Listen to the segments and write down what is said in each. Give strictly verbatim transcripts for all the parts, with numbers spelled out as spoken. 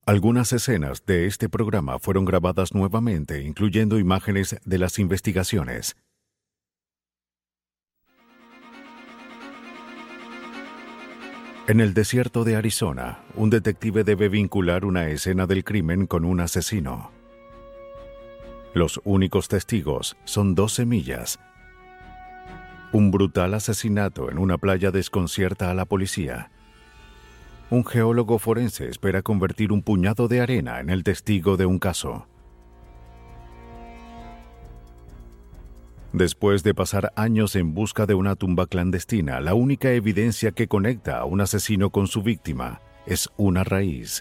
Algunas escenas de este programa fueron grabadas nuevamente, incluyendo imágenes de las investigaciones. En el desierto de Arizona, un detective debe vincular una escena del crimen con un asesino. Los únicos testigos son dos semillas. Un brutal asesinato en una playa desconcierta a la policía. Un geólogo forense espera convertir un puñado de arena en el testigo de un caso. Después de pasar años en busca de una tumba clandestina, la única evidencia que conecta a un asesino con su víctima es una raíz.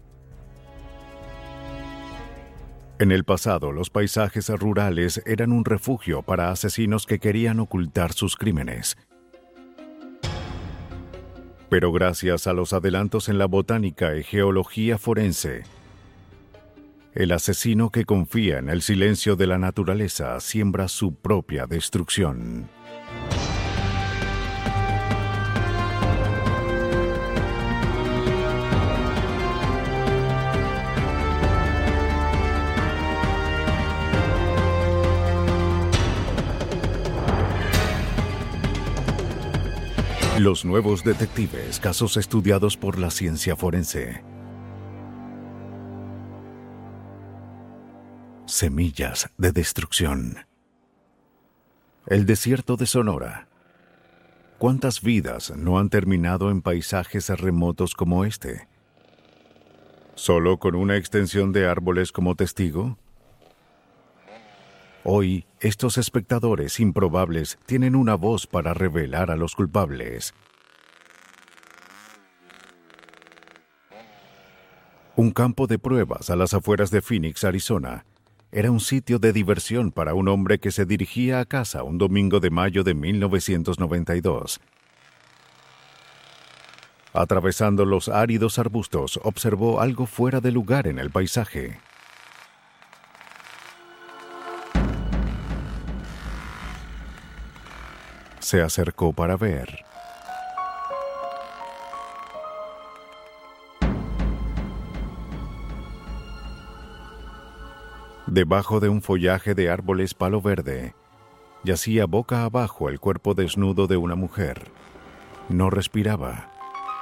En el pasado, los paisajes rurales eran un refugio para asesinos que querían ocultar sus crímenes. Pero gracias a los adelantos en la botánica y geología forense, el asesino que confía en el silencio de la naturaleza siembra su propia destrucción. Los nuevos detectives, casos estudiados por la ciencia forense. Semillas de destrucción. El desierto de Sonora. ¿Cuántas vidas no han terminado en paisajes remotos como este? ¿Solo con una extensión de árboles como testigo? Hoy, estos espectadores improbables tienen una voz para revelar a los culpables. Un campo de pruebas a las afueras de Phoenix, Arizona, era un sitio de diversión para un hombre que se dirigía a casa un domingo de mayo de mil novecientos noventa y dos. Atravesando los áridos arbustos, observó algo fuera de lugar en el paisaje. Se acercó para ver. Debajo de un follaje de árboles palo verde, yacía boca abajo el cuerpo desnudo de una mujer. No respiraba.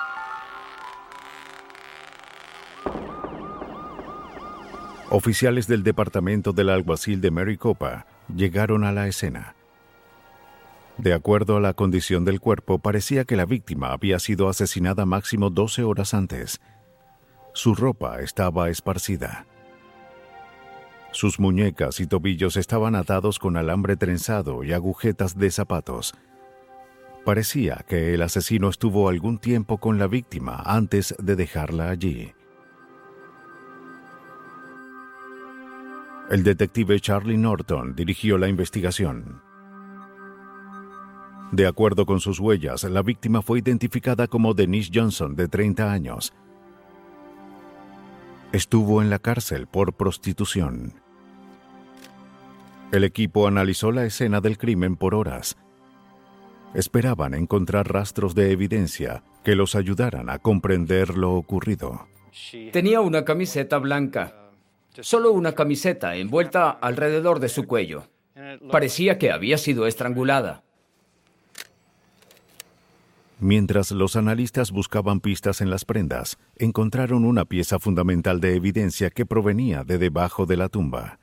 Oficiales del departamento del alguacil de Maricopa llegaron a la escena. De acuerdo a la condición del cuerpo, parecía que la víctima había sido asesinada máximo doce horas antes. Su ropa estaba esparcida. Sus muñecas y tobillos estaban atados con alambre trenzado y agujetas de zapatos. Parecía que el asesino estuvo algún tiempo con la víctima antes de dejarla allí. El detective Charlie Norton dirigió la investigación. De acuerdo con sus huellas, la víctima fue identificada como Denise Johnson, de treinta años. Estuvo en la cárcel por prostitución. El equipo analizó la escena del crimen por horas. Esperaban encontrar rastros de evidencia que los ayudaran a comprender lo ocurrido. Tenía una camiseta blanca, solo una camiseta envuelta alrededor de su cuello. Parecía que había sido estrangulada. Mientras los analistas buscaban pistas en las prendas, encontraron una pieza fundamental de evidencia que provenía de debajo de la tumba.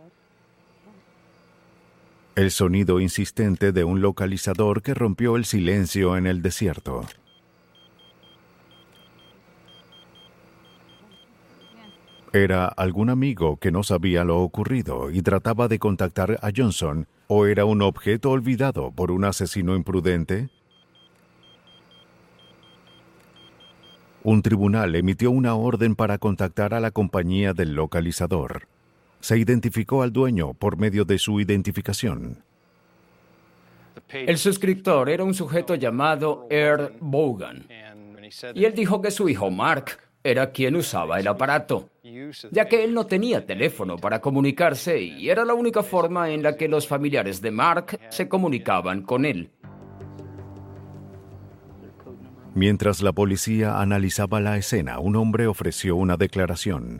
El sonido insistente de un localizador que rompió el silencio en el desierto. ¿Era algún amigo que no sabía lo ocurrido y trataba de contactar a Johnson, o era un objeto olvidado por un asesino imprudente? Un tribunal emitió una orden para contactar a la compañía del localizador. Se identificó al dueño por medio de su identificación. El suscriptor era un sujeto llamado Earl Vaughan, y él dijo que su hijo Mark era quien usaba el aparato, ya que él no tenía teléfono para comunicarse y era la única forma en la que los familiares de Mark se comunicaban con él. Mientras la policía analizaba la escena, un hombre ofreció una declaración.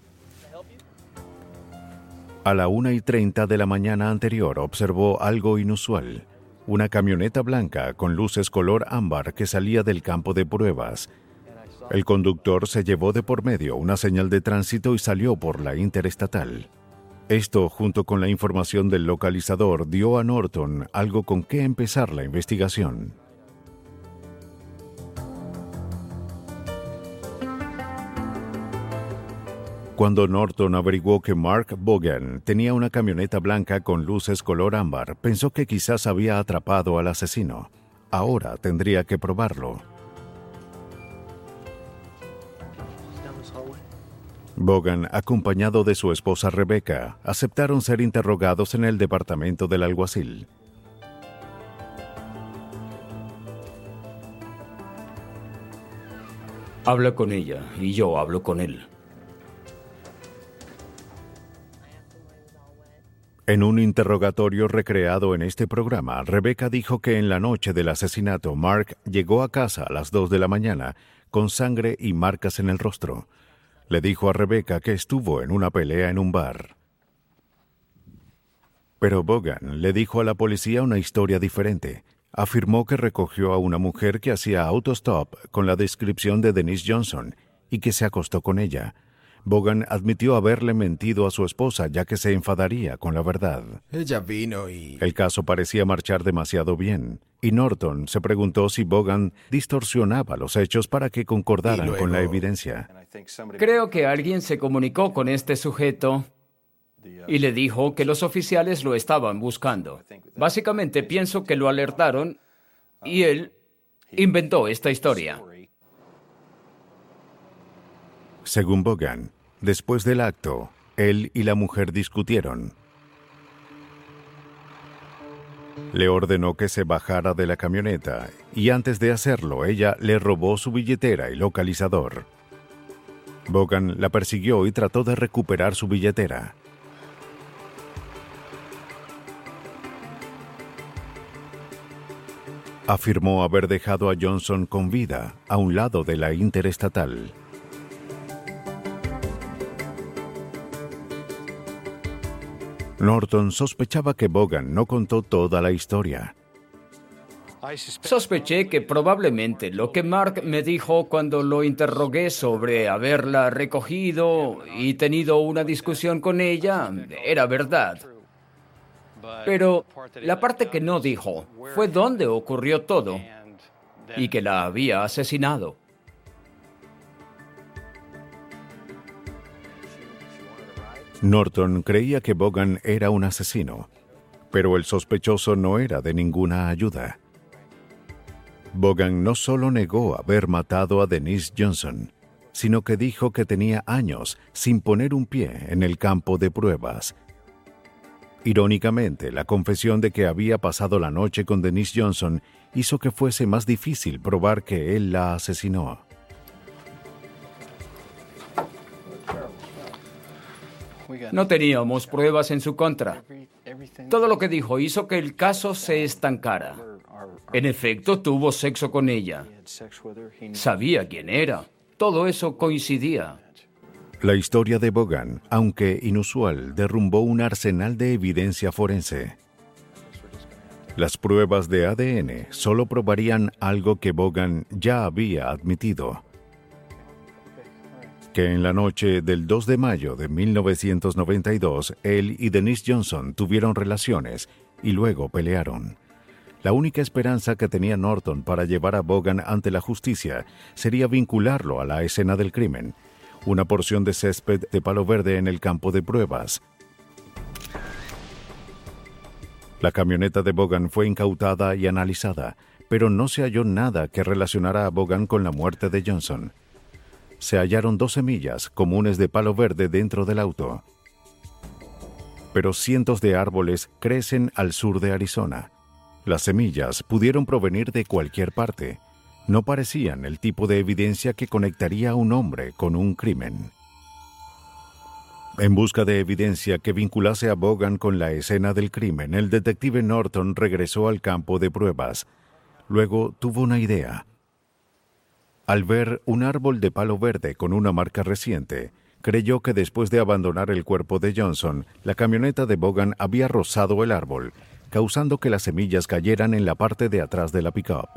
A la una y treinta de la mañana anterior observó algo inusual. Una camioneta blanca con luces color ámbar que salía del campo de pruebas. El conductor se llevó de por medio una señal de tránsito y salió por la interestatal. Esto, junto con la información del localizador, dio a Norton algo con qué empezar la investigación. Cuando Norton averiguó que Mark Vaughan tenía una camioneta blanca con luces color ámbar, pensó que quizás había atrapado al asesino. Ahora tendría que probarlo. Vaughan, acompañado de su esposa Rebecca, aceptaron ser interrogados en el departamento del alguacil. Habla con ella y yo hablo con él. En un interrogatorio recreado en este programa, Rebecca dijo que en la noche del asesinato, Mark llegó a casa a las dos de la mañana con sangre y marcas en el rostro. Le dijo a Rebecca que estuvo en una pelea en un bar. Pero Vaughan le dijo a la policía una historia diferente. Afirmó que recogió a una mujer que hacía autostop con la descripción de Denise Johnson y que se acostó con ella. Vaughan admitió haberle mentido a su esposa ya que se enfadaría con la verdad. Ella vino y... El caso parecía marchar demasiado bien, y Norton se preguntó si Vaughan distorsionaba los hechos para que concordaran luego... con la evidencia. Creo que alguien se comunicó con este sujeto y le dijo que los oficiales lo estaban buscando. Básicamente pienso que lo alertaron y él inventó esta historia. Según Vaughan, después del acto, él y la mujer discutieron. Le ordenó que se bajara de la camioneta y antes de hacerlo, ella le robó su billetera y localizador. Vaughan la persiguió y trató de recuperar su billetera. Afirmó haber dejado a Johnson con vida a un lado de la interestatal. Norton sospechaba que Vaughan no contó toda la historia. Sospeché que probablemente lo que Mark me dijo cuando lo interrogué sobre haberla recogido y tenido una discusión con ella era verdad. Pero la parte que no dijo fue dónde ocurrió todo y que la había asesinado. Norton creía que Vaughan era un asesino, pero el sospechoso no era de ninguna ayuda. Vaughan no solo negó haber matado a Denise Johnson, sino que dijo que tenía años sin poner un pie en el campo de pruebas. Irónicamente, la confesión de que había pasado la noche con Denise Johnson hizo que fuese más difícil probar que él la asesinó. No teníamos pruebas en su contra. Todo lo que dijo hizo que el caso se estancara. En efecto, tuvo sexo con ella. Sabía quién era. Todo eso coincidía. La historia de Vaughan, aunque inusual, derrumbó un arsenal de evidencia forense. Las pruebas de A D N solo probarían algo que Vaughan ya había admitido: que en la noche del dos de mayo de mil novecientos noventa y dos, él y Denise Johnson tuvieron relaciones y luego pelearon. La única esperanza que tenía Norton para llevar a Vaughan ante la justicia sería vincularlo a la escena del crimen, una porción de césped de palo verde en el campo de pruebas. La camioneta de Vaughan fue incautada y analizada, pero no se halló nada que relacionara a Vaughan con la muerte de Johnson. Se hallaron dos semillas comunes de palo verde dentro del auto. Pero cientos de árboles crecen al sur de Arizona. Las semillas pudieron provenir de cualquier parte. No parecían el tipo de evidencia que conectaría a un hombre con un crimen. En busca de evidencia que vinculase a Vaughan con la escena del crimen, el detective Norton regresó al campo de pruebas. Luego tuvo una idea. Al ver un árbol de palo verde con una marca reciente, creyó que después de abandonar el cuerpo de Johnson, la camioneta de Vaughan había rozado el árbol, causando que las semillas cayeran en la parte de atrás de la pick-up.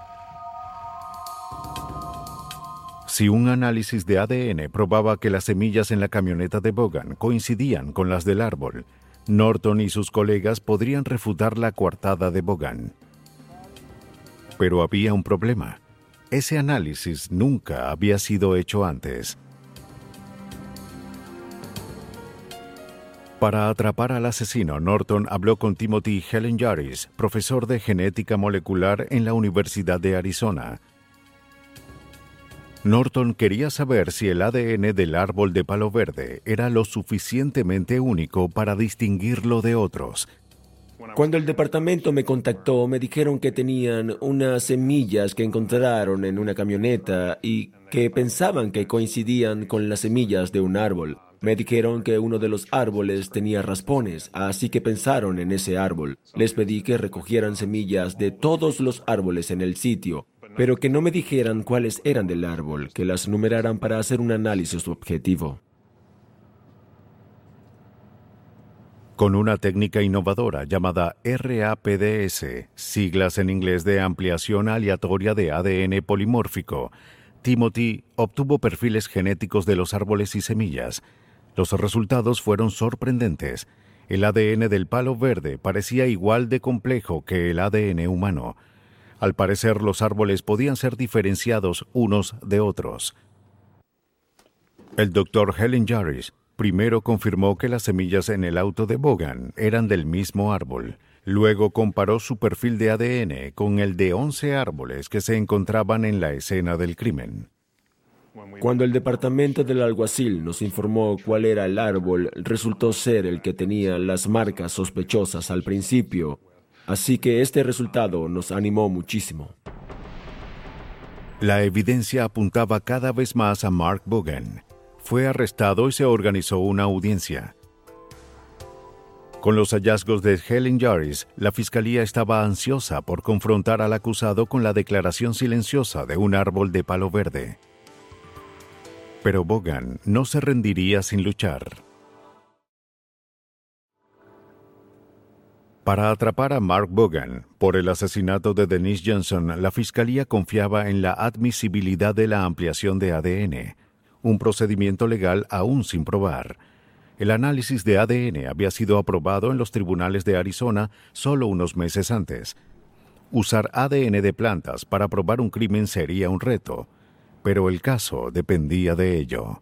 Si un análisis de A D N probaba que las semillas en la camioneta de Vaughan coincidían con las del árbol, Norton y sus colegas podrían refutar la coartada de Vaughan. Pero había un problema. Ese análisis nunca había sido hecho antes. Para atrapar al asesino, Norton habló con Timothy Helen Yaris, profesor de genética molecular en la Universidad de Arizona. Norton quería saber si el A D N del árbol de palo verde era lo suficientemente único para distinguirlo de otros. Cuando el departamento me contactó, me dijeron que tenían unas semillas que encontraron en una camioneta y que pensaban que coincidían con las semillas de un árbol. Me dijeron que uno de los árboles tenía raspones, así que pensaron en ese árbol. Les pedí que recogieran semillas de todos los árboles en el sitio, pero que no me dijeran cuáles eran del árbol, que las numeraran para hacer un análisis objetivo. Con una técnica innovadora llamada R A P D S, siglas en inglés de ampliación aleatoria de A D N polimórfico, Timothy obtuvo perfiles genéticos de los árboles y semillas. Los resultados fueron sorprendentes. El A D N del palo verde parecía igual de complejo que el A D N humano. Al parecer, los árboles podían ser diferenciados unos de otros. El doctor Helen Yaris primero confirmó que las semillas en el auto de Vaughan eran del mismo árbol. Luego comparó su perfil de A D N con el de once árboles que se encontraban en la escena del crimen. Cuando el departamento del alguacil nos informó cuál era el árbol, resultó ser el que tenía las marcas sospechosas al principio. Así que este resultado nos animó muchísimo. La evidencia apuntaba cada vez más a Mark Vaughan. Fue arrestado y se organizó una audiencia. Con los hallazgos de Helen Yaris, la fiscalía estaba ansiosa por confrontar al acusado con la declaración silenciosa de un árbol de palo verde. Pero Vaughan no se rendiría sin luchar. Para atrapar a Mark Vaughan por el asesinato de Denise Johnson, la fiscalía confiaba en la admisibilidad de la ampliación de A D N, un procedimiento legal aún sin probar. El análisis de A D N había sido aprobado en los tribunales de Arizona solo unos meses antes. Usar A D N de plantas para probar un crimen sería un reto, pero el caso dependía de ello.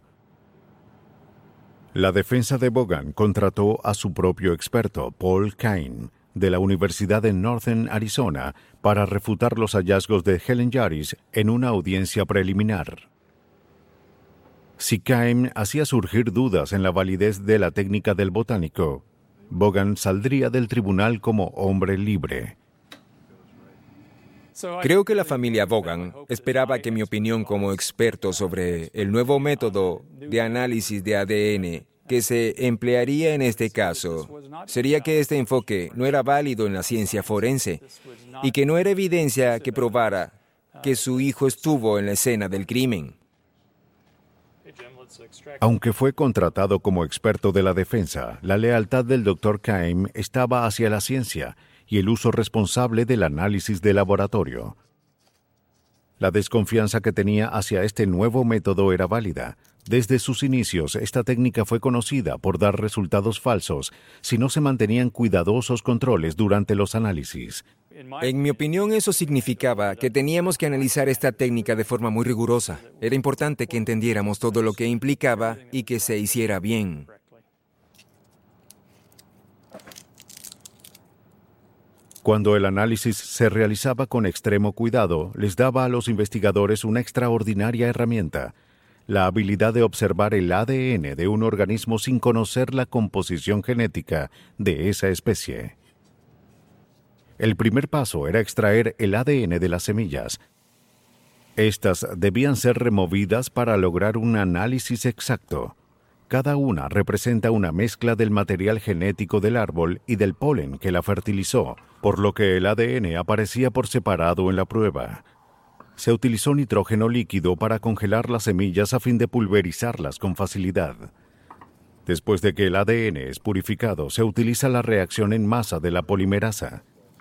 La defensa de Vaughan contrató a su propio experto, Paul Cain, de la Universidad de Northern Arizona, para refutar los hallazgos de Helen Yaris en una audiencia preliminar. Si Cain hacía surgir dudas en la validez de la técnica del botánico, Vaughan saldría del tribunal como hombre libre. Creo que la familia Vaughan esperaba que mi opinión como experto sobre el nuevo método de análisis de A D N que se emplearía en este caso sería que este enfoque no era válido en la ciencia forense y que no era evidencia que probara que su hijo estuvo en la escena del crimen. Aunque fue contratado como experto de la defensa, la lealtad del doctor Cain estaba hacia la ciencia y el uso responsable del análisis de laboratorio. La desconfianza que tenía hacia este nuevo método era válida. Desde sus inicios, esta técnica fue conocida por dar resultados falsos si no se mantenían cuidadosos controles durante los análisis. En mi opinión, eso significaba que teníamos que analizar esta técnica de forma muy rigurosa. Era importante que entendiéramos todo lo que implicaba y que se hiciera bien. Cuando el análisis se realizaba con extremo cuidado, les daba a los investigadores una extraordinaria herramienta: la habilidad de observar el A D N de un organismo sin conocer la composición genética de esa especie. El primer paso era extraer el A D N de las semillas. Estas debían ser removidas para lograr un análisis exacto. Cada una representa una mezcla del material genético del árbol y del polen que la fertilizó, por lo que el A D N aparecía por separado en la prueba. Se utilizó nitrógeno líquido para congelar las semillas a fin de pulverizarlas con facilidad. Después de que el A D N es purificado, se utiliza la reacción en masa de la polimerasa.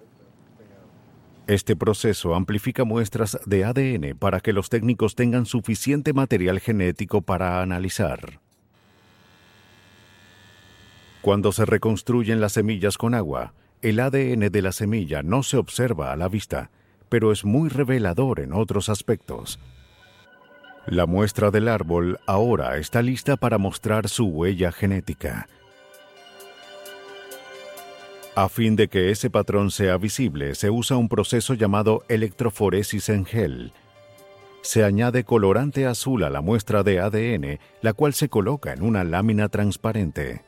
Este proceso amplifica muestras de A D N para que los técnicos tengan suficiente material genético para analizar. Cuando se reconstruyen las semillas con agua, el A D N de la semilla no se observa a la vista, pero es muy revelador en otros aspectos. La muestra del árbol ahora está lista para mostrar su huella genética. A fin de que ese patrón sea visible, se usa un proceso llamado electroforesis en gel. Se añade colorante azul a la muestra de A D N, la cual se coloca en una lámina transparente.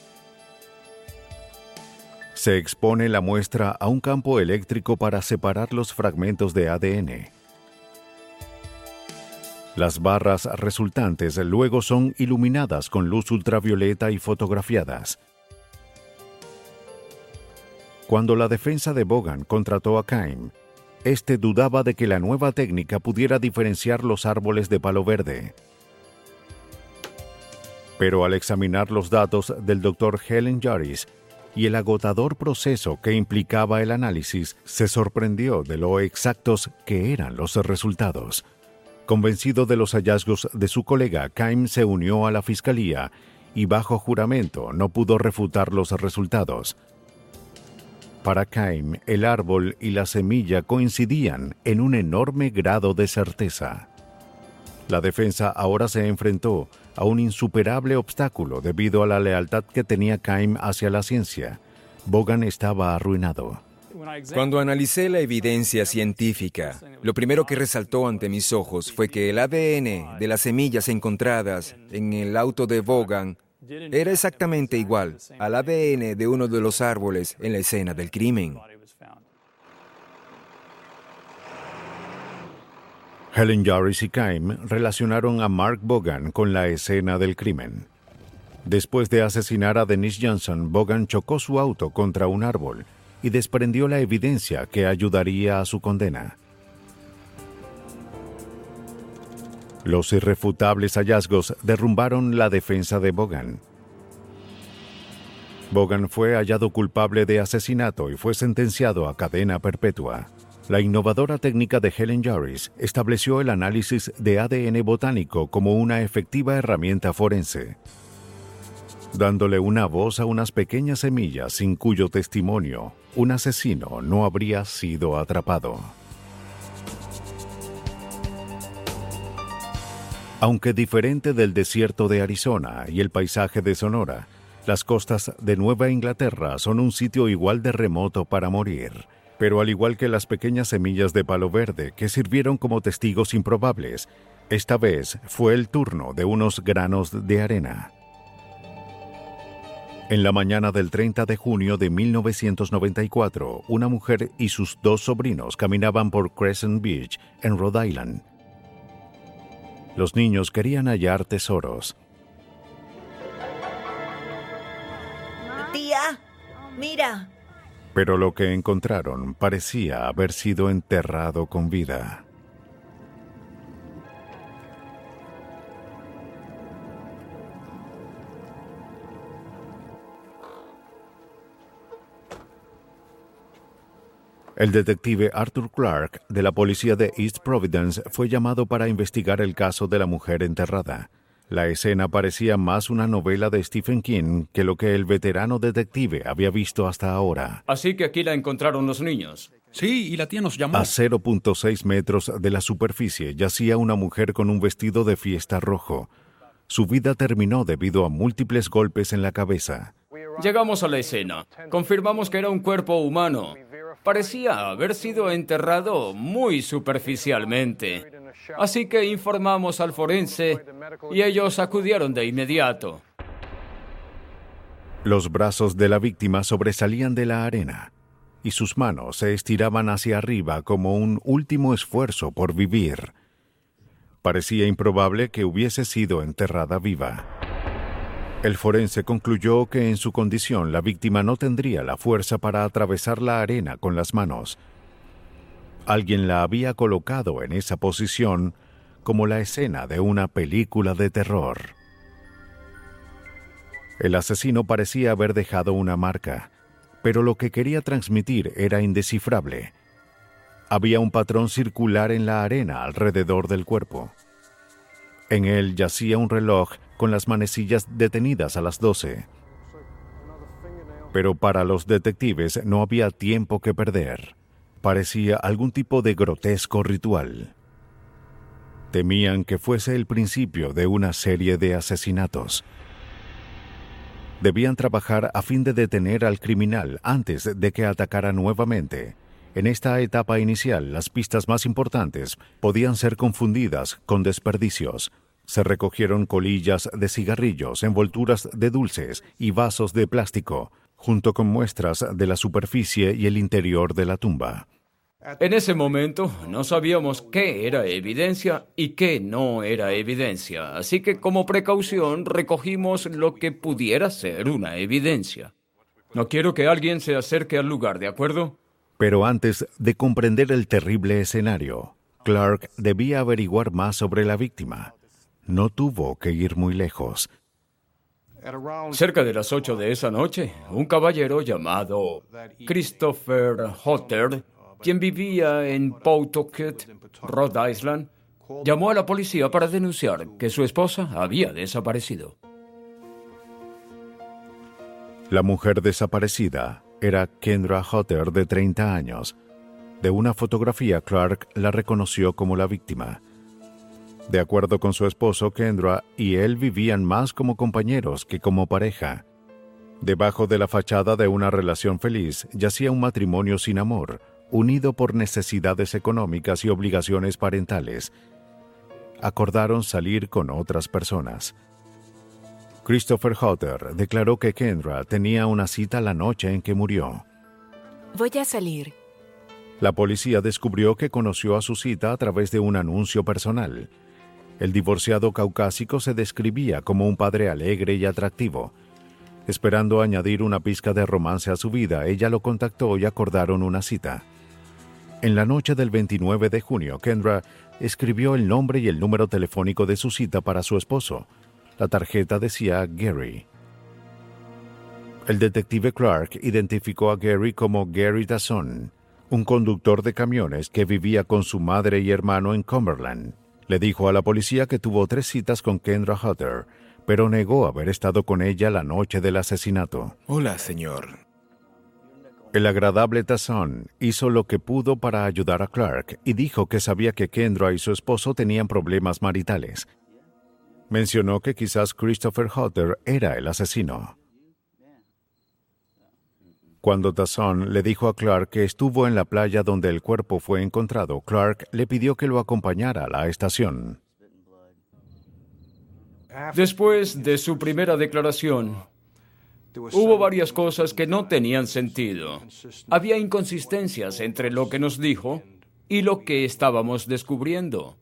Se expone la muestra a un campo eléctrico para separar los fragmentos de A D N. Las barras resultantes luego son iluminadas con luz ultravioleta y fotografiadas. Cuando la defensa de Vaughan contrató a Keim, este dudaba de que la nueva técnica pudiera diferenciar los árboles de palo verde. Pero al examinar los datos del doctor Helen Jarvis y el agotador proceso que implicaba el análisis, se sorprendió de lo exactos que eran los resultados. Convencido de los hallazgos de su colega, Keim se unió a la fiscalía y bajo juramento no pudo refutar los resultados. Para Keim, el árbol y la semilla coincidían en un enorme grado de certeza. La defensa ahora se enfrentó a un insuperable obstáculo debido a la lealtad que tenía Keim hacia la ciencia. Vaughan estaba arruinado. Cuando analicé la evidencia científica, lo primero que resaltó ante mis ojos fue que el A D N de las semillas encontradas en el auto de Vaughan era exactamente igual al A D N de uno de los árboles en la escena del crimen. Helen Jarvis y Keim relacionaron a Mark Vaughan con la escena del crimen. Después de asesinar a Denise Johnson, Vaughan chocó su auto contra un árbol y desprendió la evidencia que ayudaría a su condena. Los irrefutables hallazgos derrumbaron la defensa de Vaughan. Vaughan fue hallado culpable de asesinato y fue sentenciado a cadena perpetua. La innovadora técnica de Helen Jarvis estableció el análisis de A D N botánico como una efectiva herramienta forense, dándole una voz a unas pequeñas semillas sin cuyo testimonio un asesino no habría sido atrapado. Aunque diferente del desierto de Arizona y el paisaje de Sonora, las costas de Nueva Inglaterra son un sitio igual de remoto para morir. Pero al igual que las pequeñas semillas de palo verde que sirvieron como testigos improbables, esta vez fue el turno de unos granos de arena. En la mañana del treinta de junio de mil novecientos noventa y cuatro, una mujer y sus dos sobrinos caminaban por Crescent Beach, en Rhode Island. Los niños querían hallar tesoros. Tía, mira. Pero lo que encontraron parecía haber sido enterrado con vida. El detective Arthur Clarke de la policía de East Providence fue llamado para investigar el caso de la mujer enterrada. La escena parecía más una novela de Stephen King que lo que el veterano detective había visto hasta ahora. Así que aquí la encontraron los niños. Sí, y la tía nos llamó. A cero punto seis metros de la superficie yacía una mujer con un vestido de fiesta rojo. Su vida terminó debido a múltiples golpes en la cabeza. Llegamos a la escena. Confirmamos que era un cuerpo humano. Parecía haber sido enterrado muy superficialmente. Así que informamos al forense y ellos acudieron de inmediato. Los brazos de la víctima sobresalían de la arena y sus manos se estiraban hacia arriba como un último esfuerzo por vivir. Parecía improbable que hubiese sido enterrada viva. El forense concluyó que en su condición la víctima no tendría la fuerza para atravesar la arena con las manos. Alguien la había colocado en esa posición como la escena de una película de terror. El asesino parecía haber dejado una marca, pero lo que quería transmitir era indescifrable. Había un patrón circular en la arena alrededor del cuerpo. En él yacía un reloj con las manecillas detenidas a las doce. Pero para los detectives no había tiempo que perder. Parecía algún tipo de grotesco ritual. Temían que fuese el principio de una serie de asesinatos. Debían trabajar a fin de detener al criminal antes de que atacara nuevamente. En esta etapa inicial, las pistas más importantes podían ser confundidas con desperdicios. Se recogieron colillas de cigarrillos, envolturas de dulces y vasos de plástico, junto con muestras de la superficie y el interior de la tumba. En ese momento no sabíamos qué era evidencia y qué no era evidencia, así que como precaución recogimos lo que pudiera ser una evidencia. No quiero que alguien se acerque al lugar, ¿de acuerdo? Pero antes de comprender el terrible escenario, Clark debía averiguar más sobre la víctima. No tuvo que ir muy lejos. Cerca de las ocho de esa noche, un caballero llamado Christopher Hotter, quien vivía en Pawtucket, Rhode Island, llamó a la policía para denunciar que su esposa había desaparecido. La mujer desaparecida era Kendra Hotter, de treinta años. De una fotografía, Clark la reconoció como la víctima. De acuerdo con su esposo, Kendra y él vivían más como compañeros que como pareja. Debajo de la fachada de una relación feliz yacía un matrimonio sin amor, unido por necesidades económicas y obligaciones parentales. Acordaron salir con otras personas. Christopher Hotter declaró que Kendra tenía una cita la noche en que murió. Voy a salir. La policía descubrió que conoció a su cita a través de un anuncio personal. El divorciado caucásico se describía como un padre alegre y atractivo. Esperando añadir una pizca de romance a su vida, ella lo contactó y acordaron una cita. En la noche del veintinueve de junio, Kendra escribió el nombre y el número telefónico de su cita para su esposo. La tarjeta decía Gary. El detective Clark identificó a Gary como Gary Dazón, un conductor de camiones que vivía con su madre y hermano en Cumberland. Le dijo a la policía que tuvo tres citas con Kendra Hotter, pero negó haber estado con ella la noche del asesinato. Hola, señor. El agradable Dazón hizo lo que pudo para ayudar a Clark y dijo que sabía que Kendra y su esposo tenían problemas maritales. Mencionó que quizás Christopher Hotter era el asesino. Cuando Dazón le dijo a Clark que estuvo en la playa donde el cuerpo fue encontrado, Clark le pidió que lo acompañara a la estación. Después de su primera declaración, hubo varias cosas que no tenían sentido. Había inconsistencias entre lo que nos dijo y lo que estábamos descubriendo.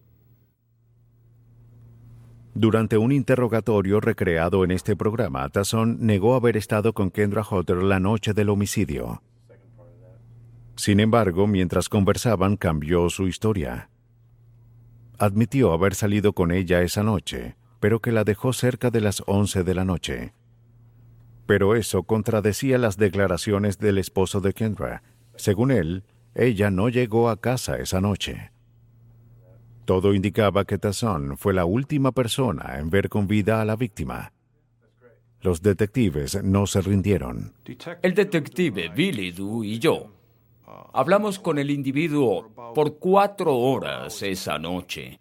Durante un interrogatorio recreado en este programa, Dazón negó haber estado con Kendra Hotter la noche del homicidio. Sin embargo, mientras conversaban, cambió su historia. Admitió haber salido con ella esa noche, pero que la dejó cerca de las once de la noche. Pero eso contradecía las declaraciones del esposo de Kendra. Según él, ella no llegó a casa esa noche. Todo indicaba que Dazón fue la última persona en ver con vida a la víctima. Los detectives no se rindieron. El detective Billy Du y yo hablamos con el individuo por cuatro horas esa noche.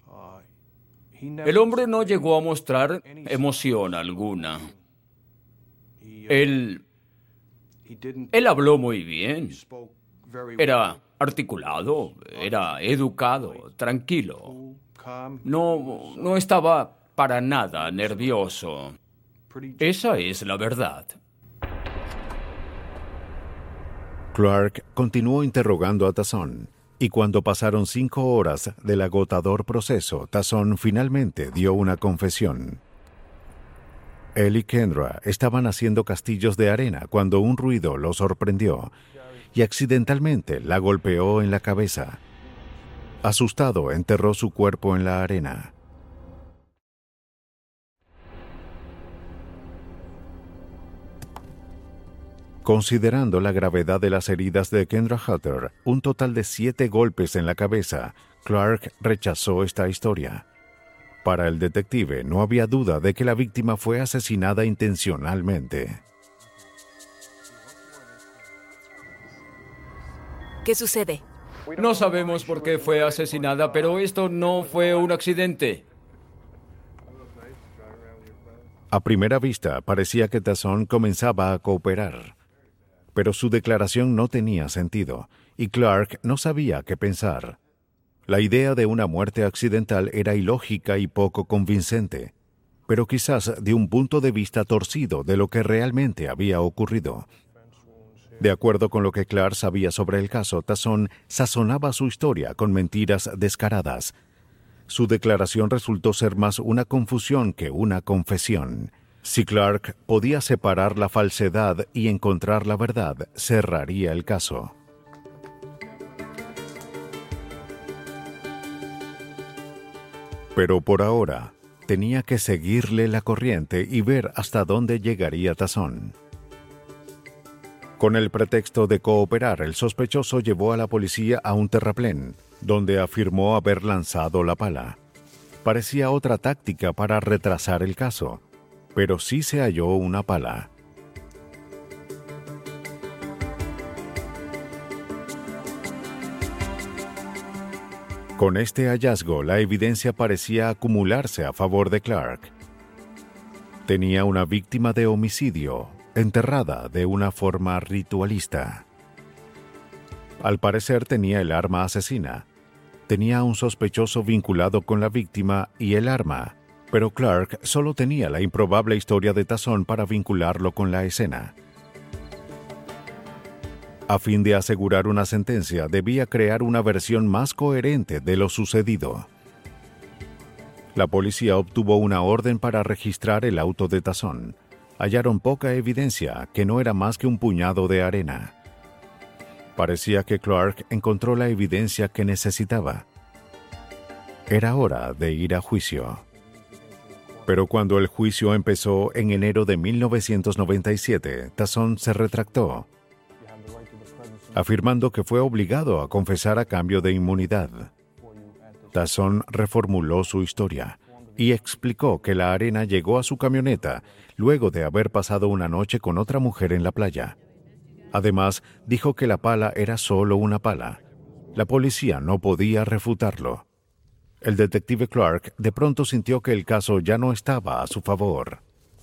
El hombre no llegó a mostrar emoción alguna. Él, él habló muy bien. Era articulado, era educado, tranquilo. No, no estaba para nada nervioso. Esa es la verdad. Clark continuó interrogando a Dazón, y cuando pasaron cinco horas del agotador proceso, Dazón finalmente dio una confesión. Él y Kendra estaban haciendo castillos de arena cuando un ruido los sorprendió, y accidentalmente la golpeó en la cabeza. Asustado, enterró su cuerpo en la arena. Considerando la gravedad de las heridas de Kendra Hutter, un total de siete golpes en la cabeza, Clark rechazó esta historia. Para el detective no había duda de que la víctima fue asesinada intencionalmente. ¿Qué sucede? No sabemos por qué fue asesinada, pero esto no fue un accidente. A primera vista, parecía que Tazón comenzaba a cooperar. Pero su declaración no tenía sentido, y Clark no sabía qué pensar. La idea de una muerte accidental era ilógica y poco convincente, pero quizás de un punto de vista torcido de lo que realmente había ocurrido. De acuerdo con lo que Clark sabía sobre el caso, Tazón sazonaba su historia con mentiras descaradas. Su declaración resultó ser más una confusión que una confesión. Si Clark podía separar la falsedad y encontrar la verdad, cerraría el caso. Pero por ahora, tenía que seguirle la corriente y ver hasta dónde llegaría Tazón. Con el pretexto de cooperar, el sospechoso llevó a la policía a un terraplén, donde afirmó haber lanzado la pala. Parecía otra táctica para retrasar el caso, pero sí se halló una pala. Con este hallazgo, la evidencia parecía acumularse a favor de Clark. Tenía una víctima de homicidio, enterrada de una forma ritualista. Al parecer tenía el arma asesina. Tenía un sospechoso vinculado con la víctima y el arma, pero Clark solo tenía la improbable historia de Tazón para vincularlo con la escena. A fin de asegurar una sentencia, debía crear una versión más coherente de lo sucedido. La policía obtuvo una orden para registrar el auto de Tazón. Hallaron poca evidencia, que no era más que un puñado de arena. Parecía que Clark encontró la evidencia que necesitaba. Era hora de ir a juicio. Pero cuando el juicio empezó en enero de mil novecientos noventa y siete, Tazón se retractó, afirmando que fue obligado a confesar a cambio de inmunidad. Tazón reformuló su historia y explicó que la arena llegó a su camioneta luego de haber pasado una noche con otra mujer en la playa. Además, dijo que la pala era solo una pala. La policía no podía refutarlo. El detective Clark de pronto sintió que el caso ya no estaba a su favor.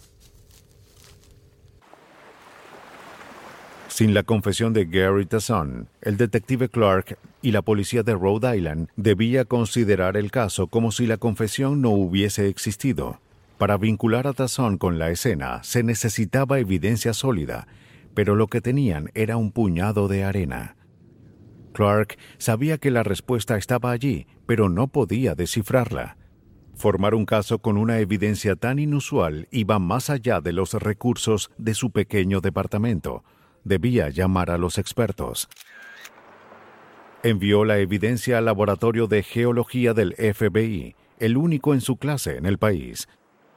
Sin la confesión de Gary Tazón, el detective Clark y la policía de Rhode Island debía considerar el caso como si la confesión no hubiese existido. Para vincular a Tazón con la escena se necesitaba evidencia sólida, pero lo que tenían era un puñado de arena. Clark sabía que la respuesta estaba allí, pero no podía descifrarla. Formar un caso con una evidencia tan inusual iba más allá de los recursos de su pequeño departamento. Debía llamar a los expertos. Envió la evidencia al laboratorio de geología del F B I, el único en su clase en el país.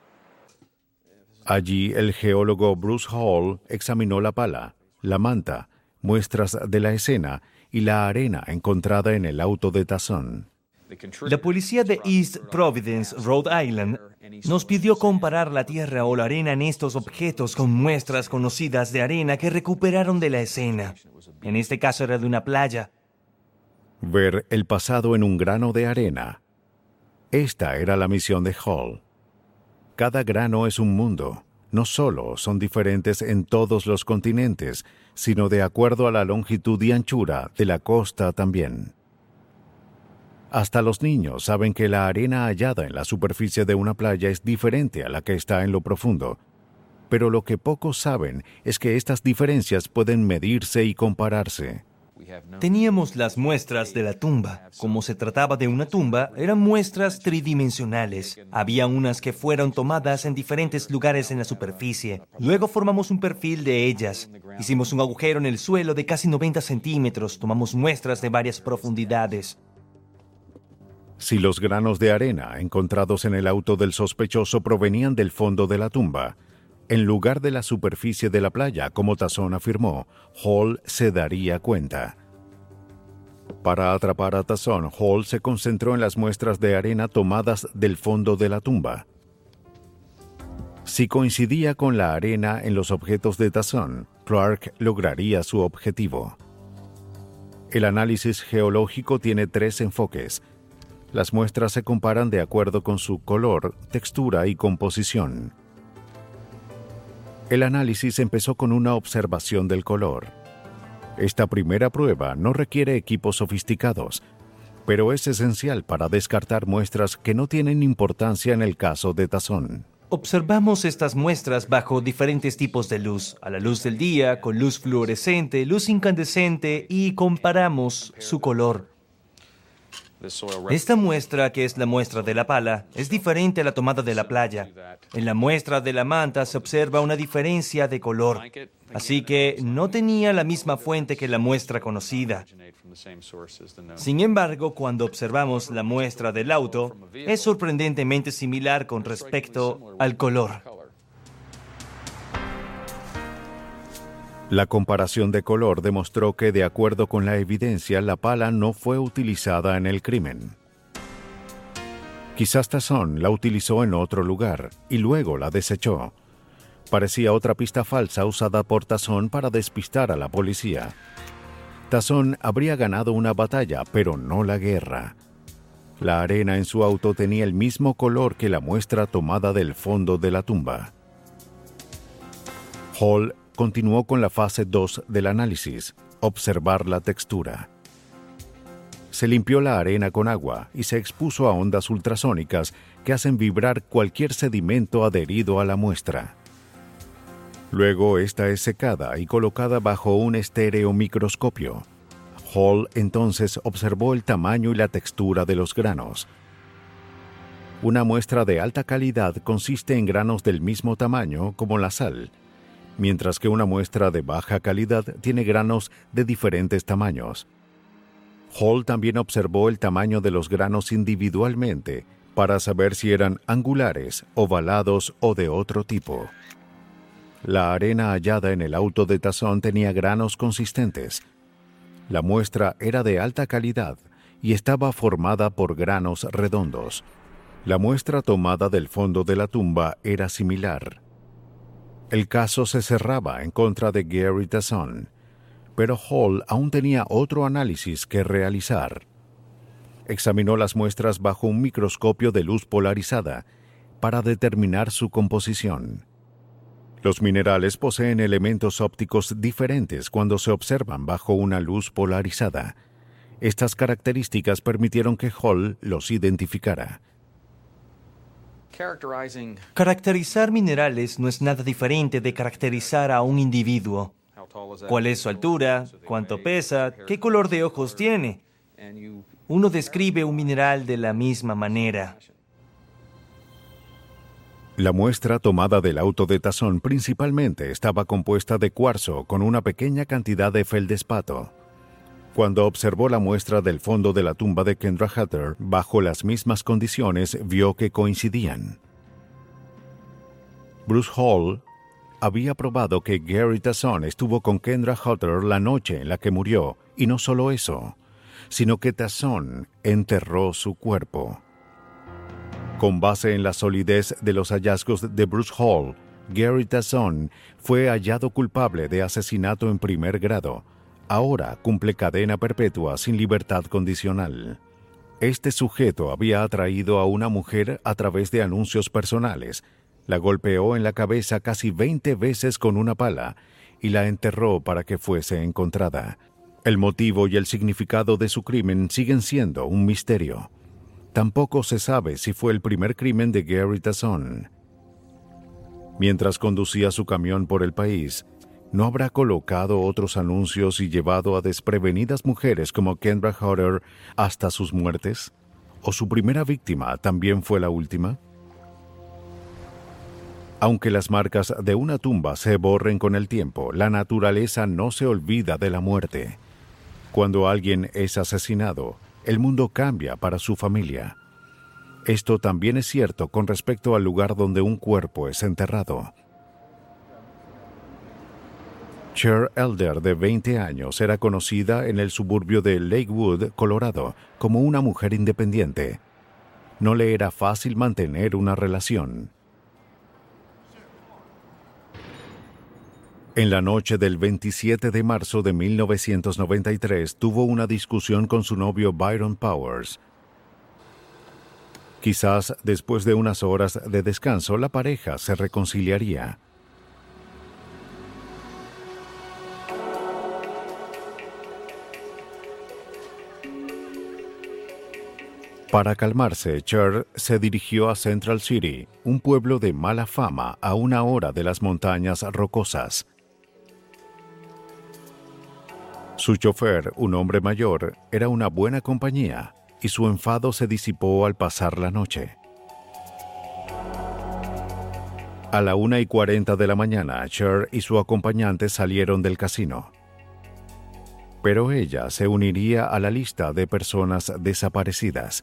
Allí, el geólogo Bruce Hall examinó la pala, la manta, muestras de la escena y la arena encontrada en el auto de Tazón. La policía de East Providence, Rhode Island, nos pidió comparar la tierra o la arena en estos objetos con muestras conocidas de arena que recuperaron de la escena. En este caso era de una playa. Ver el pasado en un grano de arena. Esta era la misión de Hall. Cada grano es un mundo. No solo son diferentes en todos los continentes, sino de acuerdo a la longitud y anchura de la costa también. Hasta los niños saben que la arena hallada en la superficie de una playa es diferente a la que está en lo profundo. Pero lo que pocos saben es que estas diferencias pueden medirse y compararse. Teníamos las muestras de la tumba. Como se trataba de una tumba, eran muestras tridimensionales. Había unas que fueron tomadas en diferentes lugares en la superficie. Luego formamos un perfil de ellas. Hicimos un agujero en el suelo de casi noventa centímetros. Tomamos muestras de varias profundidades. Si los granos de arena encontrados en el auto del sospechoso provenían del fondo de la tumba, en lugar de la superficie de la playa, como Tazón afirmó, Hall se daría cuenta. Para atrapar a Tazón, Hall se concentró en las muestras de arena tomadas del fondo de la tumba. Si coincidía con la arena en los objetos de Tazón, Clark lograría su objetivo. El análisis geológico tiene tres enfoques. Las muestras se comparan de acuerdo con su color, textura y composición. El análisis empezó con una observación del color. Esta primera prueba no requiere equipos sofisticados, pero es esencial para descartar muestras que no tienen importancia en el caso de Tazón. Observamos estas muestras bajo diferentes tipos de luz, a la luz del día, con luz fluorescente, luz incandescente, y comparamos su color. Esta muestra, que es la muestra de la pala, es diferente a la tomada de la playa. En la muestra de la manta se observa una diferencia de color, así que no tenía la misma fuente que la muestra conocida. Sin embargo, cuando observamos la muestra del auto, es sorprendentemente similar con respecto al color. La comparación de color demostró que, de acuerdo con la evidencia, la pala no fue utilizada en el crimen. Quizás Tazón la utilizó en otro lugar y luego la desechó. Parecía otra pista falsa usada por Tazón para despistar a la policía. Tazón habría ganado una batalla, pero no la guerra. La arena en su auto tenía el mismo color que la muestra tomada del fondo de la tumba. Hall continuó con la fase dos del análisis, observar la textura. Se limpió la arena con agua y se expuso a ondas ultrasónicas que hacen vibrar cualquier sedimento adherido a la muestra. Luego esta es secada y colocada bajo un estereomicroscopio. Hall entonces observó el tamaño y la textura de los granos. Una muestra de alta calidad consiste en granos del mismo tamaño como la sal, mientras que una muestra de baja calidad tiene granos de diferentes tamaños. Hall también observó el tamaño de los granos individualmente para saber si eran angulares, ovalados o de otro tipo. La arena hallada en el auto de Tazón tenía granos consistentes. La muestra era de alta calidad y estaba formada por granos redondos. La muestra tomada del fondo de la tumba era similar. El caso se cerraba en contra de Gary Tazón, pero Hall aún tenía otro análisis que realizar. Examinó las muestras bajo un microscopio de luz polarizada para determinar su composición. Los minerales poseen elementos ópticos diferentes cuando se observan bajo una luz polarizada. Estas características permitieron que Hall los identificara. Caracterizar minerales no es nada diferente de caracterizar a un individuo. ¿Cuál es su altura? ¿Cuánto pesa? ¿Qué color de ojos tiene? Uno describe un mineral de la misma manera. La muestra tomada del auto de Tazón principalmente estaba compuesta de cuarzo con una pequeña cantidad de feldespato. Cuando observó la muestra del fondo de la tumba de Kendra Hutter, bajo las mismas condiciones, vio que coincidían. Bruce Hall había probado que Gary Tazón estuvo con Kendra Hutter la noche en la que murió, y no solo eso, sino que Tazón enterró su cuerpo. Con base en la solidez de los hallazgos de Bruce Hall, Gary Tazón fue hallado culpable de asesinato en primer grado. Ahora cumple cadena perpetua sin libertad condicional. Este sujeto había atraído a una mujer a través de anuncios personales, la golpeó en la cabeza casi veinte veces con una pala y la enterró para que fuese encontrada. El motivo y el significado de su crimen siguen siendo un misterio. Tampoco se sabe si fue el primer crimen de Gary Tazón. Mientras conducía su camión por el país, ¿No habrá colocado otros anuncios y llevado a desprevenidas mujeres como Kendra Hodder hasta sus muertes? ¿O su primera víctima también fue la última? Aunque las marcas de una tumba se borren con el tiempo, la naturaleza no se olvida de la muerte. Cuando alguien es asesinado, el mundo cambia para su familia. Esto también es cierto con respecto al lugar donde un cuerpo es enterrado. Cher Elder, de veinte años, era conocida en el suburbio de Lakewood, Colorado, como una mujer independiente. No le era fácil mantener una relación. En la noche del veintisiete de marzo de mil novecientos noventa y tres tuvo una discusión con su novio Byron Powers. Quizás después de unas horas de descanso la pareja se reconciliaría. Para calmarse, Cher se dirigió a Central City, un pueblo de mala fama a una hora de las montañas rocosas. Su chofer, un hombre mayor, era una buena compañía y su enfado se disipó al pasar la noche. A la una y cuarenta de la mañana, Cher y su acompañante salieron del casino. Pero ella se uniría a la lista de personas desaparecidas.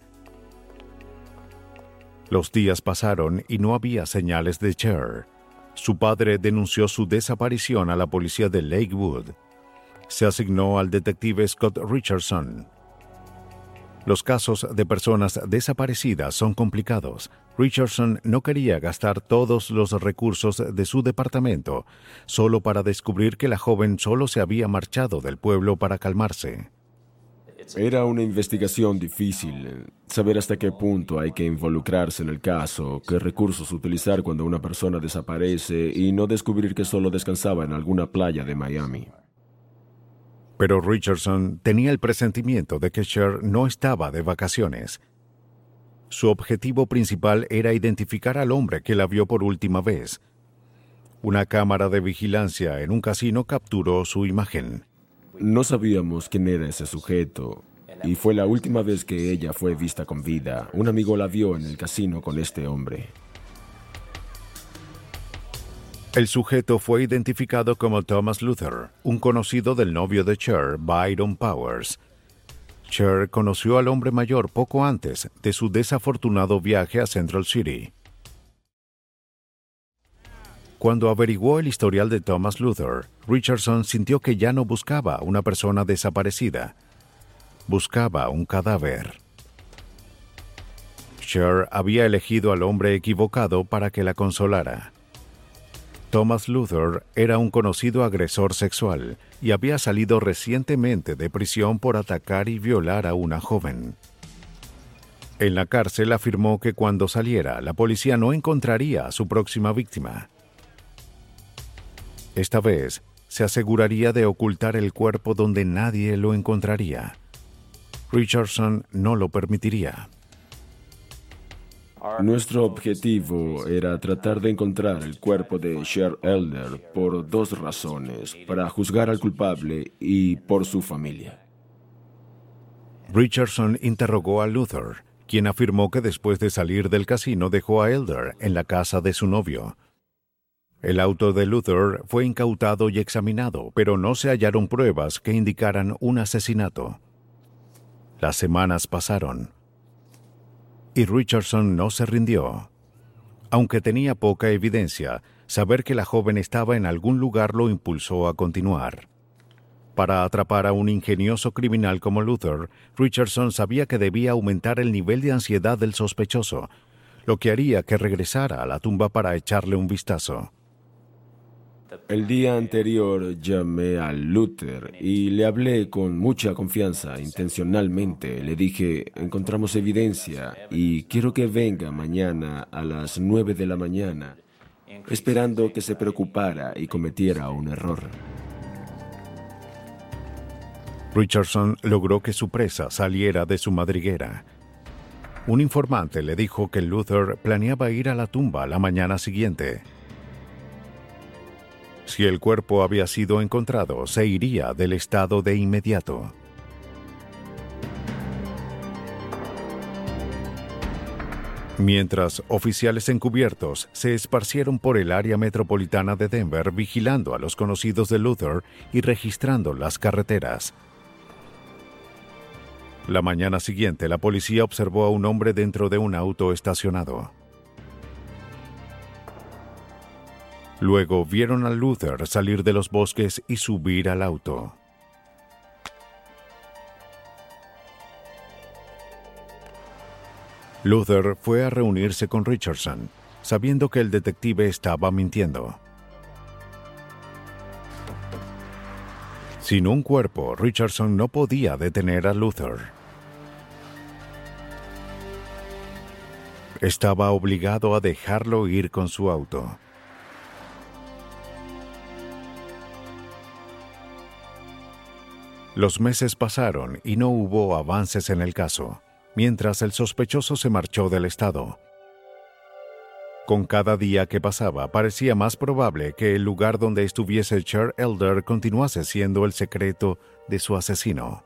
Los días pasaron y no había señales de Cher. Su padre denunció su desaparición a la policía de Lakewood. Se asignó al detective Scott Richardson. Los casos de personas desaparecidas son complicados. Richardson no quería gastar todos los recursos de su departamento solo para descubrir que la joven solo se había marchado del pueblo para calmarse. Era una investigación difícil. Saber hasta qué punto hay que involucrarse en el caso, qué recursos utilizar cuando una persona desaparece y no descubrir que solo descansaba en alguna playa de Miami. Pero Richardson tenía el presentimiento de que Cher no estaba de vacaciones. Su objetivo principal era identificar al hombre que la vio por última vez. Una cámara de vigilancia en un casino capturó su imagen. No sabíamos quién era ese sujeto, y fue la última vez que ella fue vista con vida. Un amigo la vio en el casino con este hombre. El sujeto fue identificado como Thomas Luther, un conocido del novio de Cher, Byron Powers. Cher conoció al hombre mayor poco antes de su desafortunado viaje a Central City. Cuando averiguó el historial de Thomas Luther, Richardson sintió que ya no buscaba una persona desaparecida. Buscaba un cadáver. Cher había elegido al hombre equivocado para que la consolara. Thomas Luther era un conocido agresor sexual y había salido recientemente de prisión por atacar y violar a una joven. En la cárcel afirmó que cuando saliera, la policía no encontraría a su próxima víctima. Esta vez, se aseguraría de ocultar el cuerpo donde nadie lo encontraría. Richardson no lo permitiría. Nuestro objetivo era tratar de encontrar el cuerpo de Cher Elder por dos razones: para juzgar al culpable y por su familia. Richardson interrogó a Luther, quien afirmó que después de salir del casino dejó a Elder en la casa de su novio. El auto de Luther fue incautado y examinado, pero no se hallaron pruebas que indicaran un asesinato. Las semanas pasaron. Y Richardson no se rindió. Aunque tenía poca evidencia, saber que la joven estaba en algún lugar lo impulsó a continuar. Para atrapar a un ingenioso criminal como Luther, Richardson sabía que debía aumentar el nivel de ansiedad del sospechoso, lo que haría que regresara a la tumba para echarle un vistazo. El día anterior llamé a Luther y le hablé con mucha confianza, intencionalmente. Le dije, encontramos evidencia y quiero que venga mañana a las nueve de la mañana, esperando que se preocupara y cometiera un error. Richardson logró que su presa saliera de su madriguera. Un informante le dijo que Luther planeaba ir a la tumba la mañana siguiente. Si el cuerpo había sido encontrado, se iría del estado de inmediato. Mientras, oficiales encubiertos se esparcieron por el área metropolitana de Denver vigilando a los conocidos de Luther y registrando las carreteras. La mañana siguiente, la policía observó a un hombre dentro de un auto estacionado. Luego vieron a Luther salir de los bosques y subir al auto. Luther fue a reunirse con Richardson, sabiendo que el detective estaba mintiendo. Sin un cuerpo, Richardson no podía detener a Luther. Estaba obligado a dejarlo ir con su auto. Los meses pasaron y no hubo avances en el caso, mientras el sospechoso se marchó del estado. Con cada día que pasaba, parecía más probable que el lugar donde estuviese Cher Elder continuase siendo el secreto de su asesino.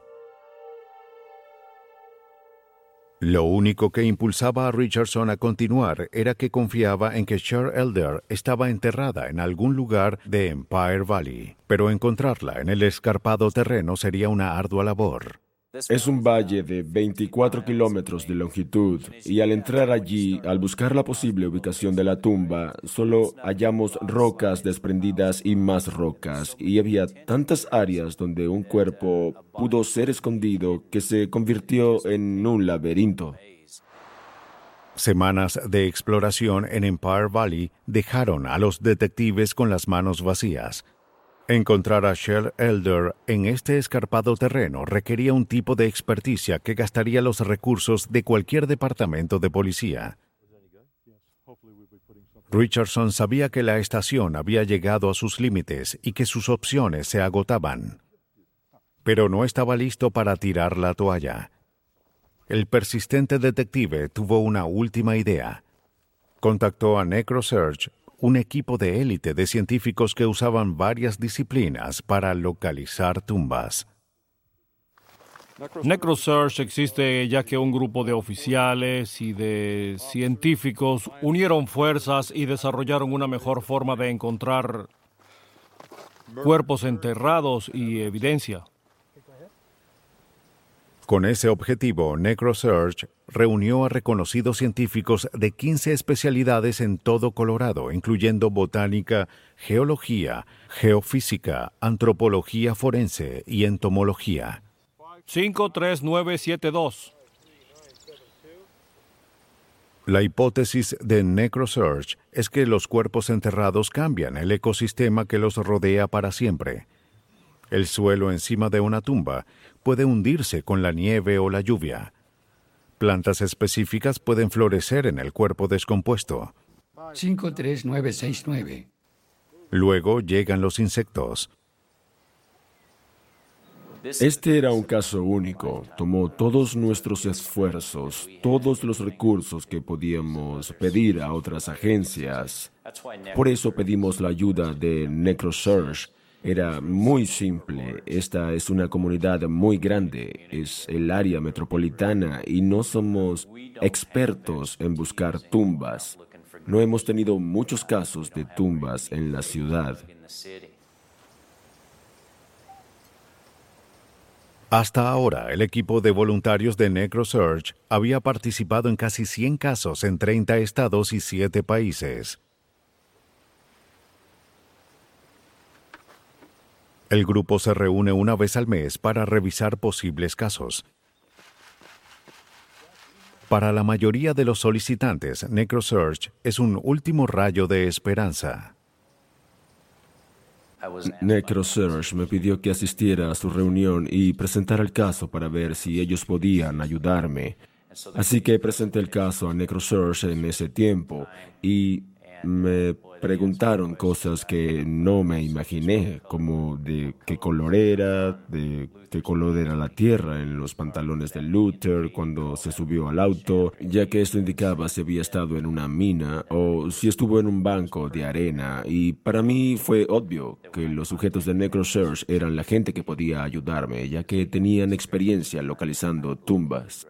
Lo único que impulsaba a Richardson a continuar era que confiaba en que Cher Elder estaba enterrada en algún lugar de Empire Valley, pero encontrarla en el escarpado terreno sería una ardua labor. Es un valle de veinticuatro kilómetros de longitud y al entrar allí, al buscar la posible ubicación de la tumba, solo hallamos rocas desprendidas y más rocas, y había tantas áreas donde un cuerpo pudo ser escondido que se convirtió en un laberinto. Semanas de exploración en Empire Valley dejaron a los detectives con las manos vacías. Encontrar a Cher Elder en este escarpado terreno requería un tipo de experticia que gastaría los recursos de cualquier departamento de policía. Richardson sabía que la estación había llegado a sus límites y que sus opciones se agotaban. Pero no estaba listo para tirar la toalla. El persistente detective tuvo una última idea. Contactó a NecroSearch, un equipo de élite de científicos que usaban varias disciplinas para localizar tumbas. NecroSearch existe ya que un grupo de oficiales y de científicos unieron fuerzas y desarrollaron una mejor forma de encontrar cuerpos enterrados y evidencia. Con ese objetivo, NecroSearch reunió a reconocidos científicos de quince especialidades en todo Colorado, incluyendo botánica, geología, geofísica, antropología forense y entomología. cinco tres nueve siete dos. La hipótesis de NecroSearch es que los cuerpos enterrados cambian el ecosistema que los rodea para siempre. El suelo encima de una tumba puede hundirse con la nieve o la lluvia. Plantas específicas pueden florecer en el cuerpo descompuesto. cinco tres nueve seis nueve. Luego llegan los insectos. Este era un caso único. Tomó todos nuestros esfuerzos, todos los recursos que podíamos pedir a otras agencias. Por eso pedimos la ayuda de NecroSearch. Era muy simple. Esta es una comunidad muy grande, es el área metropolitana y no somos expertos en buscar tumbas. No hemos tenido muchos casos de tumbas en la ciudad. Hasta ahora, el equipo de voluntarios de NecroSearch había participado en casi cien casos en treinta estados y siete países. El grupo se reúne una vez al mes para revisar posibles casos. Para la mayoría de los solicitantes, NecroSearch es un último rayo de esperanza. NecroSearch me pidió que asistiera a su reunión y presentara el caso para ver si ellos podían ayudarme. Así que presenté el caso a NecroSearch en ese tiempo y Me preguntaron cosas que no me imaginé, como de qué color era, de qué color era la tierra en los pantalones de Luther cuando se subió al auto, ya que esto indicaba si había estado en una mina o si estuvo en un banco de arena, y para mí fue obvio que los sujetos de NecroSearch eran la gente que podía ayudarme, ya que tenían experiencia localizando tumbas.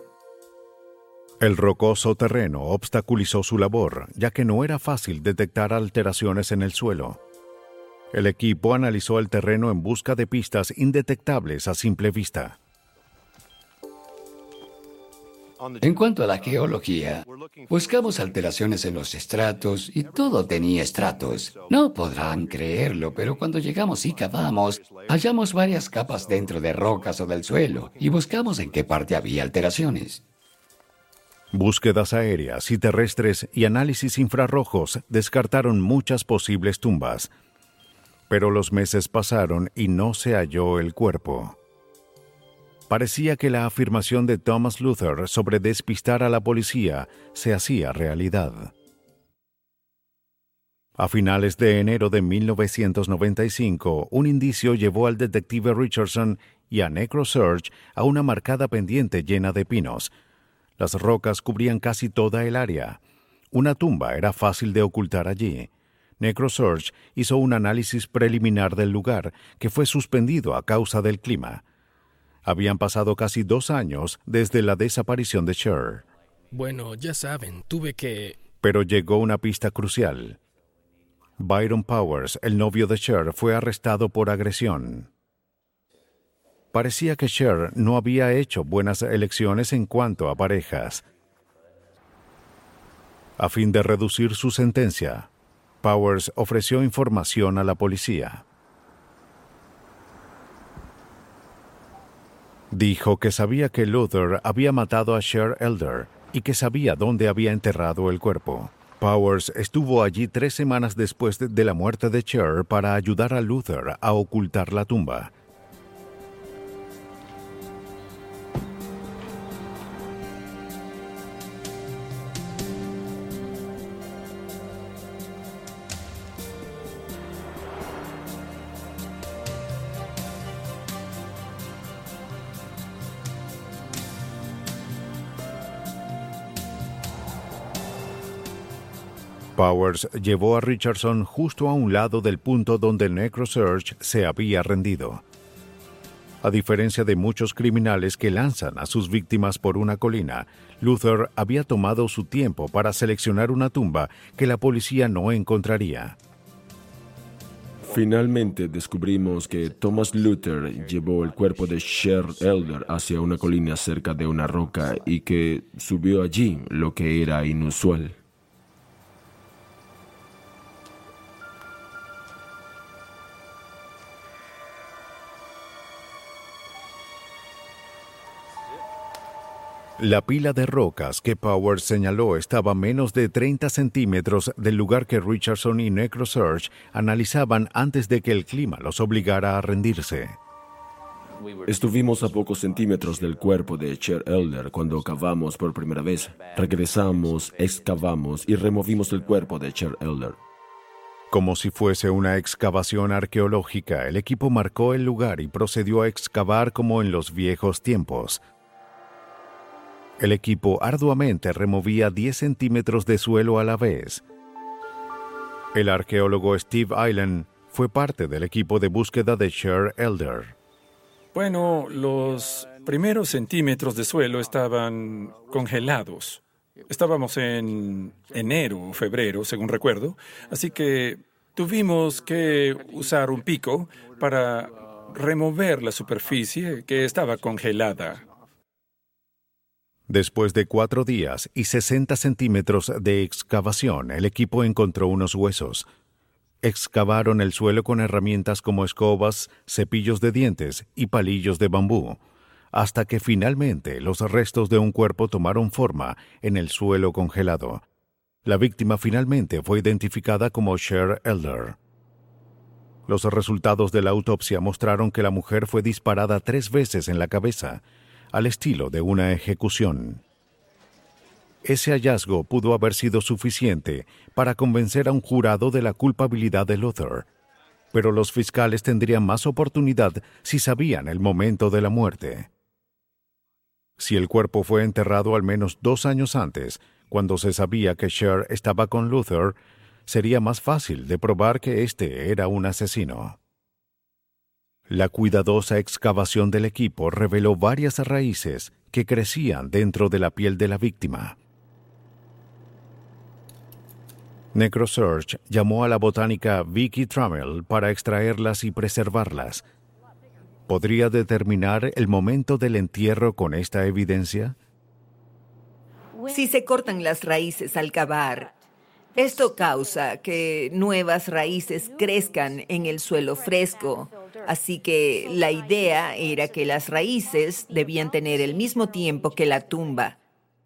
El rocoso terreno obstaculizó su labor, ya que no era fácil detectar alteraciones en el suelo. El equipo analizó el terreno en busca de pistas indetectables a simple vista. En cuanto a la geología, buscamos alteraciones en los estratos y todo tenía estratos. No podrán creerlo, pero cuando llegamos y cavamos, hallamos varias capas dentro de rocas o del suelo y buscamos en qué parte había alteraciones. Búsquedas aéreas y terrestres y análisis infrarrojos descartaron muchas posibles tumbas. Pero los meses pasaron y no se halló el cuerpo. Parecía que la afirmación de Thomas Luther sobre despistar a la policía se hacía realidad. A finales de enero de mil novecientos noventa y cinco, un indicio llevó al detective Richardson y a NecroSearch a una marcada pendiente llena de pinos. Las rocas cubrían casi toda el área. Una tumba era fácil de ocultar allí. NecroSearch hizo un análisis preliminar del lugar, que fue suspendido a causa del clima. Habían pasado casi dos años desde la desaparición de Cher. Bueno, ya saben, tuve que... Pero llegó una pista crucial. Byron Powers, el novio de Cher, fue arrestado por agresión. Parecía que Cher no había hecho buenas elecciones en cuanto a parejas. A fin de reducir su sentencia, Powers ofreció información a la policía. Dijo que sabía que Luther había matado a Cher Elder y que sabía dónde había enterrado el cuerpo. Powers estuvo allí tres semanas después de la muerte de Cher para ayudar a Luther a ocultar la tumba. Powers llevó a Richardson justo a un lado del punto donde NecroSearch se había rendido. A diferencia de muchos criminales que lanzan a sus víctimas por una colina, Luther había tomado su tiempo para seleccionar una tumba que la policía no encontraría. Finalmente descubrimos que Thomas Luther llevó el cuerpo de Cher Elder hacia una colina cerca de una roca y que subió allí, lo que era inusual. La pila de rocas que Powers señaló estaba a menos de treinta centímetros del lugar que Richardson y NecroSearch analizaban antes de que el clima los obligara a rendirse. Estuvimos a pocos centímetros del cuerpo de Cher Elder cuando cavamos por primera vez. Regresamos, excavamos y removimos el cuerpo de Cher Elder. Como si fuese una excavación arqueológica, el equipo marcó el lugar y procedió a excavar como en los viejos tiempos. El equipo arduamente removía diez centímetros de suelo a la vez. El arqueólogo Steve Island fue parte del equipo de búsqueda de Cher Elder. Bueno, los primeros centímetros de suelo estaban congelados. Estábamos en enero o febrero, según recuerdo, así que tuvimos que usar un pico para remover la superficie que estaba congelada. Después de cuatro días y sesenta centímetros de excavación, el equipo encontró unos huesos. Excavaron el suelo con herramientas como escobas, cepillos de dientes y palillos de bambú, hasta que finalmente los restos de un cuerpo tomaron forma en el suelo congelado. La víctima finalmente fue identificada como Cher Elder. Los resultados de la autopsia mostraron que la mujer fue disparada tres veces en la cabeza, al estilo de una ejecución. Ese hallazgo pudo haber sido suficiente para convencer a un jurado de la culpabilidad de Luther, pero los fiscales tendrían más oportunidad si sabían el momento de la muerte. Si el cuerpo fue enterrado al menos dos años antes, cuando se sabía que Sher estaba con Luther, sería más fácil de probar que éste era un asesino. La cuidadosa excavación del equipo reveló varias raíces que crecían dentro de la piel de la víctima. NecroSearch llamó a la botánica Vicky Trammell para extraerlas y preservarlas. ¿Podría determinar el momento del entierro con esta evidencia? Si se cortan las raíces al cavar, esto causa que nuevas raíces crezcan en el suelo fresco. Así que la idea era que las raíces debían tener el mismo tiempo que la tumba.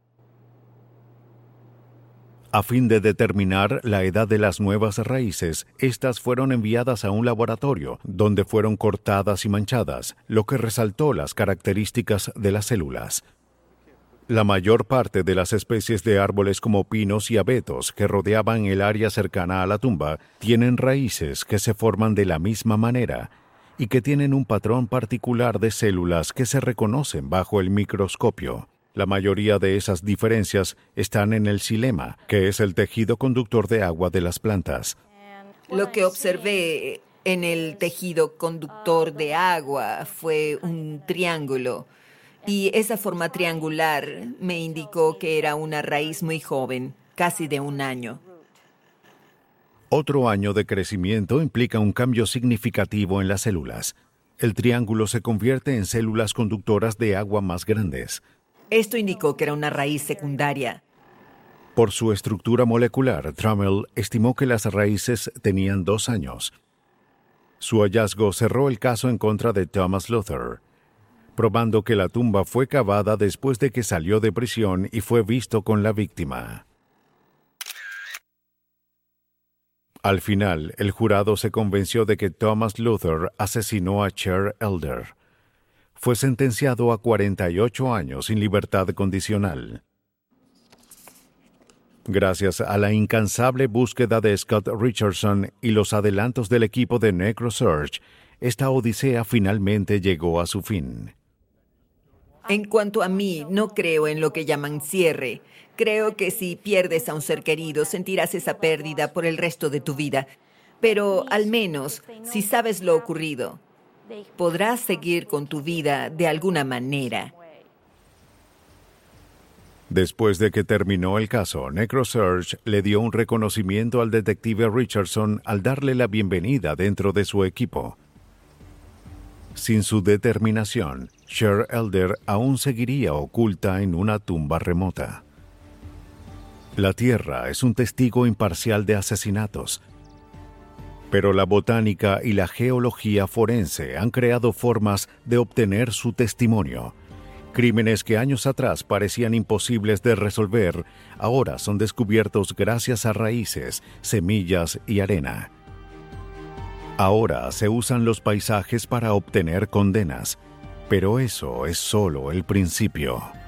A fin de determinar la edad de las nuevas raíces, estas fueron enviadas a un laboratorio, donde fueron cortadas y manchadas, lo que resaltó las características de las células. La mayor parte de las especies de árboles como pinos y abetos que rodeaban el área cercana a la tumba tienen raíces que se forman de la misma manera y que tienen un patrón particular de células que se reconocen bajo el microscopio. La mayoría de esas diferencias están en el xilema, que es el tejido conductor de agua de las plantas. Lo que observé en el tejido conductor de agua fue un triángulo, y esa forma triangular me indicó que era una raíz muy joven, casi de un año. Otro año de crecimiento implica un cambio significativo en las células. El triángulo se convierte en células conductoras de agua más grandes. Esto indicó que era una raíz secundaria. Por su estructura molecular, Trammell estimó que las raíces tenían dos años. Su hallazgo cerró el caso en contra de Thomas Luther, probando que la tumba fue cavada después de que salió de prisión y fue visto con la víctima. Al final, el jurado se convenció de que Thomas Luther asesinó a Sher Elder. Fue sentenciado a cuarenta y ocho años sin libertad condicional. Gracias a la incansable búsqueda de Scott Richardson y los adelantos del equipo de NecroSearch, esta odisea finalmente llegó a su fin. En cuanto a mí, no creo en lo que llaman cierre. Creo que si pierdes a un ser querido, sentirás esa pérdida por el resto de tu vida. Pero al menos, si sabes lo ocurrido, podrás seguir con tu vida de alguna manera. Después de que terminó el caso, NecroSearch le dio un reconocimiento al detective Richardson al darle la bienvenida dentro de su equipo. Sin su determinación, Sher Elder aún seguiría oculta en una tumba remota. La Tierra es un testigo imparcial de asesinatos, pero la botánica y la geología forense han creado formas de obtener su testimonio. Crímenes que años atrás parecían imposibles de resolver, ahora son descubiertos gracias a raíces, semillas y arena. Ahora se usan los paisajes para obtener condenas, pero eso es solo el principio.